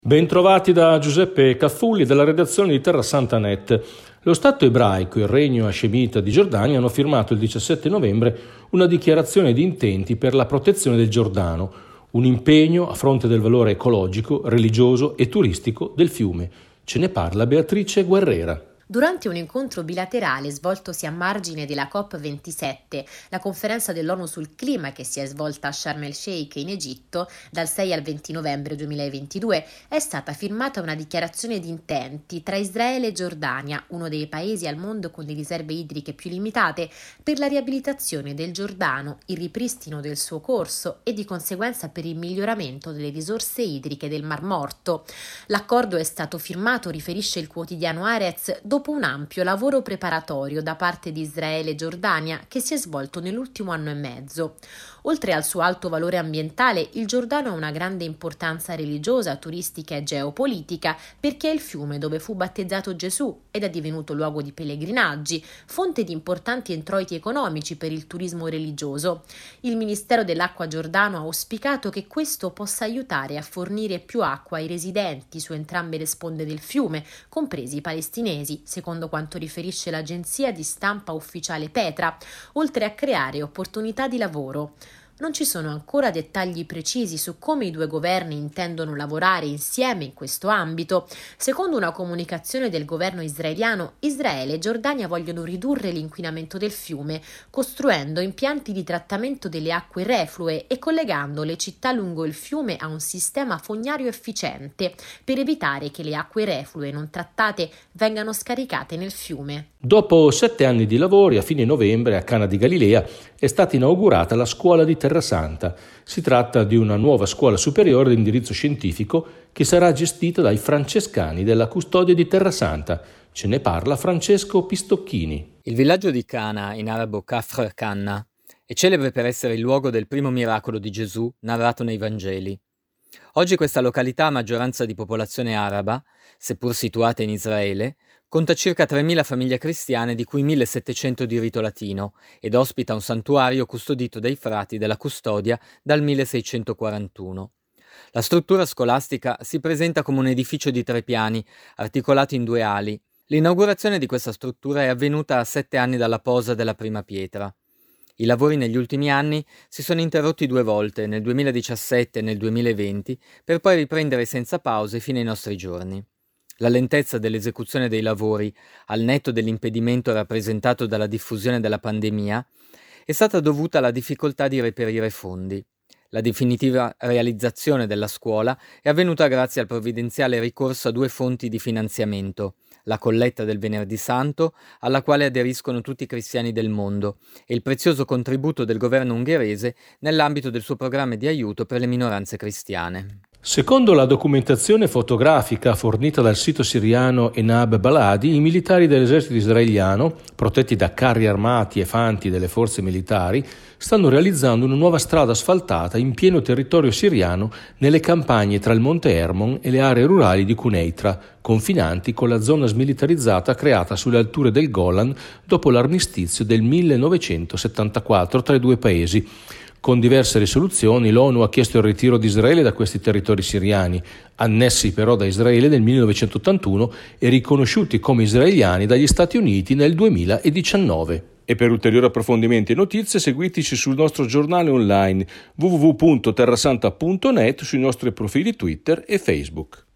Bentrovati da Giuseppe Caffulli della redazione di TerraSanta.net. Lo Stato ebraico e il Regno Hascemita di Giordania hanno firmato il 17 novembre una dichiarazione di intenti per la protezione del Giordano, un impegno a fronte del valore ecologico, religioso e turistico del fiume. Ce ne parla Beatrice Guerrera. Durante un incontro bilaterale svoltosi a margine della COP27, la conferenza dell'ONU sul clima che si è svolta a Sharm el-Sheikh in Egitto dal 6 al 20 novembre 2022, è stata firmata una dichiarazione di intenti tra Israele e Giordania, uno dei paesi al mondo con le riserve idriche più limitate, per la riabilitazione del Giordano, il ripristino del suo corso e di conseguenza per il miglioramento delle risorse idriche del Mar Morto. L'accordo è stato firmato, riferisce il quotidiano Haaretz, dopo un ampio lavoro preparatorio da parte di Israele e Giordania che si è svolto nell'ultimo anno e mezzo. Oltre al suo alto valore ambientale, il Giordano ha una grande importanza religiosa, turistica e geopolitica perché è il fiume dove fu battezzato Gesù ed è divenuto luogo di pellegrinaggi, fonte di importanti introiti economici per il turismo religioso. Il Ministero dell'Acqua Giordano ha auspicato che questo possa aiutare a fornire più acqua ai residenti su entrambe le sponde del fiume, compresi i palestinesi, secondo quanto riferisce l'agenzia di stampa ufficiale Petra, oltre a creare opportunità di lavoro. Non ci sono ancora dettagli precisi su come i due governi intendono lavorare insieme in questo ambito. Secondo una comunicazione del governo israeliano, Israele e Giordania vogliono ridurre l'inquinamento del fiume, costruendo impianti di trattamento delle acque reflue e collegando le città lungo il fiume a un sistema fognario efficiente, per evitare che le acque reflue non trattate vengano scaricate nel fiume. Dopo 7 anni di lavori, a fine novembre a Cana di Galilea è stata inaugurata la scuola di Terrasanta. Si tratta di una nuova scuola superiore di indirizzo scientifico che sarà gestita dai francescani della Custodia di Terrasanta. Ce ne parla Francesco Pistocchini. Il villaggio di Cana, in arabo Kafr Canna, è celebre per essere il luogo del primo miracolo di Gesù narrato nei Vangeli. Oggi questa località, a maggioranza di popolazione araba, seppur situata in Israele, conta circa 3.000 famiglie cristiane, di cui 1.700 di rito latino, ed ospita un santuario custodito dai frati della Custodia dal 1641. La struttura scolastica si presenta come un edificio di 3 piani, articolato in 2 ali. L'inaugurazione di questa struttura è avvenuta a 7 anni dalla posa della prima pietra. I lavori negli ultimi anni si sono interrotti 2 volte, nel 2017 e nel 2020, per poi riprendere senza pause fino ai nostri giorni. La lentezza dell'esecuzione dei lavori, al netto dell'impedimento rappresentato dalla diffusione della pandemia, è stata dovuta alla difficoltà di reperire fondi. La definitiva realizzazione della scuola è avvenuta grazie al provvidenziale ricorso a 2 fonti di finanziamento: la colletta del Venerdì Santo, alla quale aderiscono tutti i cristiani del mondo, e il prezioso contributo del governo ungherese nell'ambito del suo programma di aiuto per le minoranze cristiane. Secondo la documentazione fotografica fornita dal sito siriano Enab Baladi, i militari dell'esercito israeliano, protetti da carri armati e fanti delle forze militari, stanno realizzando una nuova strada asfaltata in pieno territorio siriano nelle campagne tra il Monte Hermon e le aree rurali di Quneitra, confinanti con la zona smilitarizzata creata sulle alture del Golan dopo l'armistizio del 1974 tra i 2 paesi. Con diverse risoluzioni l'ONU ha chiesto il ritiro di Israele da questi territori siriani, annessi però da Israele nel 1981 e riconosciuti come israeliani dagli Stati Uniti nel 2019. E per ulteriori approfondimenti e notizie seguiteci sul nostro giornale online www.terrasanta.net, sui nostri profili Twitter e Facebook.